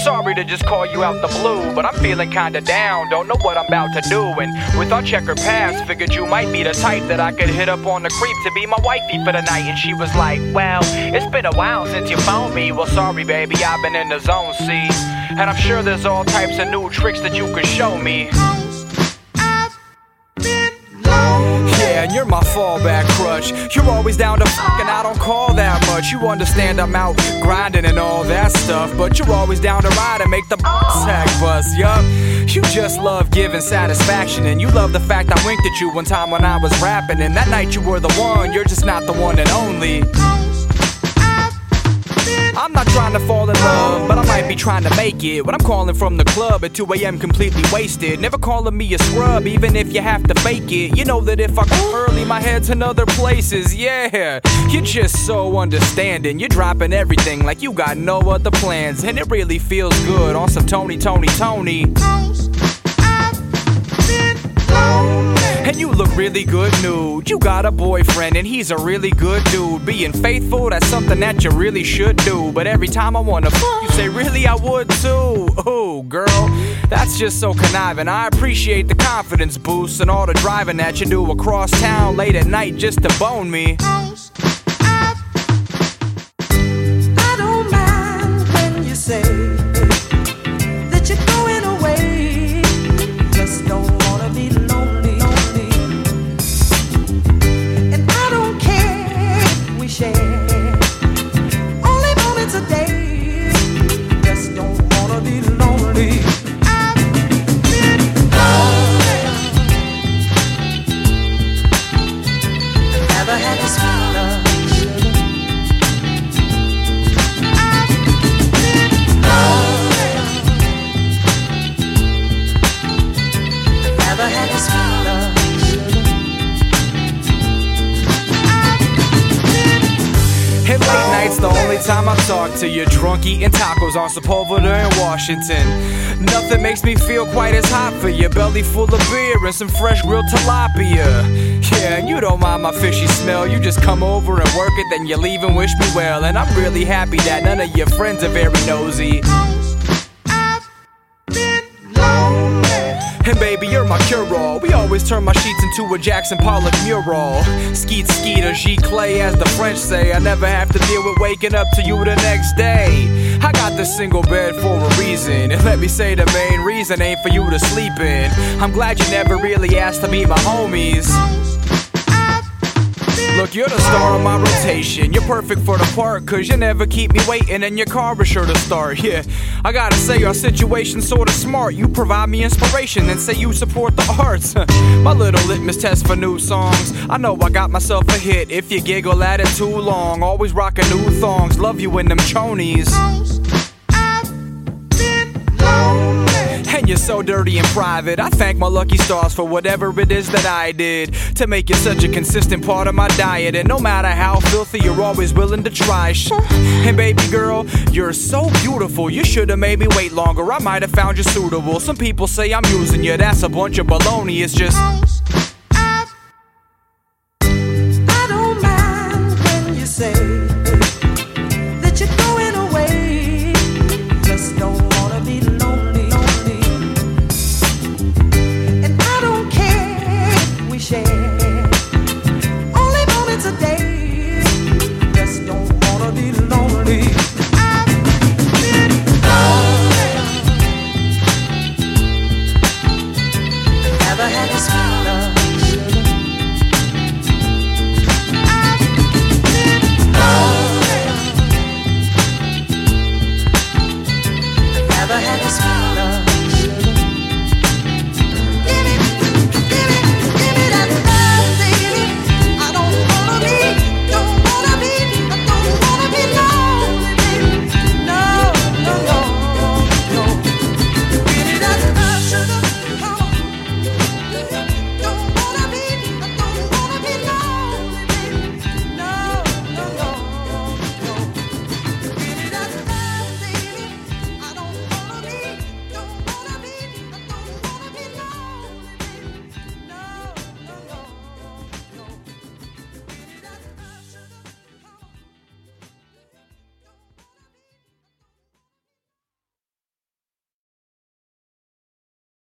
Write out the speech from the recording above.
Sorry to just call you out the blue, but I'm feeling kinda down, don't know what I'm about to do. And with our checkered past, figured you might be the type that I could hit up on the creep to be my wifey for the night. And she was like, well, it's been a while since you phoned me. Well, sorry baby, I've been in the zone, see. And I'm sure there's all types of new tricks that you could show me. Yeah, and you're my fallback crutch. You're always down to fuck and I don't call that much. You understand I'm out grinding and all that stuff, but you're always down to ride and make the sack bust, yup. You just love giving satisfaction, and you love the fact I winked at you one time when I was rapping. And that night you were the one, you're just not the one and only. I'm not trying to fall in love, but I might be trying to make it. When I'm calling from the club at 2 a.m. completely wasted. Never calling me a scrub, even if you have to fake it. You know that if I go early, my head's in other places, yeah. You're just so understanding. You're dropping everything like you got no other plans. And it really feels good on some Tony. And you look really good nude. You got a boyfriend and he's a really good dude. Being faithful, that's something that you really should do. But every time I wanna you say, really I would too. Oh girl, that's just so conniving. I appreciate the confidence boost and all the driving that you do across town late at night just to bone me. I don't mind when you say that you're going away. Just don't wanna be lonely. Only moments a day. Just don't wanna be lonely. I've been lonely. Never had this feeling. I've been lonely. Never had this feeling. And late nights the only time I talk to you. Drunk eating tacos on Sepulveda in Washington. Nothing makes me feel quite as hot for you. Belly full of beer and some fresh grilled tilapia. Yeah, and you don't mind my fishy smell. You just come over and work it, then you leave and wish me well. And I'm really happy that none of your friends are very nosy. And baby, you're my cure-all. We always turn my sheets into a Jackson Pollock mural. Skeet skeet or G-Clay as the French say. I never have to deal with waking up to you the next day. I got this single bed for a reason. And let me say the main reason ain't for you to sleep in. I'm glad you never really asked to meet my homies. Look, you're the star of my rotation. You're perfect for the part, cause you never keep me waiting and your car is sure to start. Yeah, I gotta say our situation's sorta smart. You provide me inspiration and say you support the arts. My little litmus test for new songs. I know I got myself a hit if you giggle at it too long. Always rocking new thongs, love you in them chonies. And you're so dirty and private. I thank my lucky stars for whatever it is that I did to make you such a consistent part of my diet. And no matter how filthy, you're always willing to try. And baby girl, you're so beautiful. You should've made me wait longer. I might have found you suitable. Some people say I'm using you. That's a bunch of baloney. It's just I don't mind when you say that you're going away. Just don't wanna be lonely. Only moments a day. Just don't wanna be lonely. I've been lonely. Never had this feeling. I've been lonely. Never had this feeling.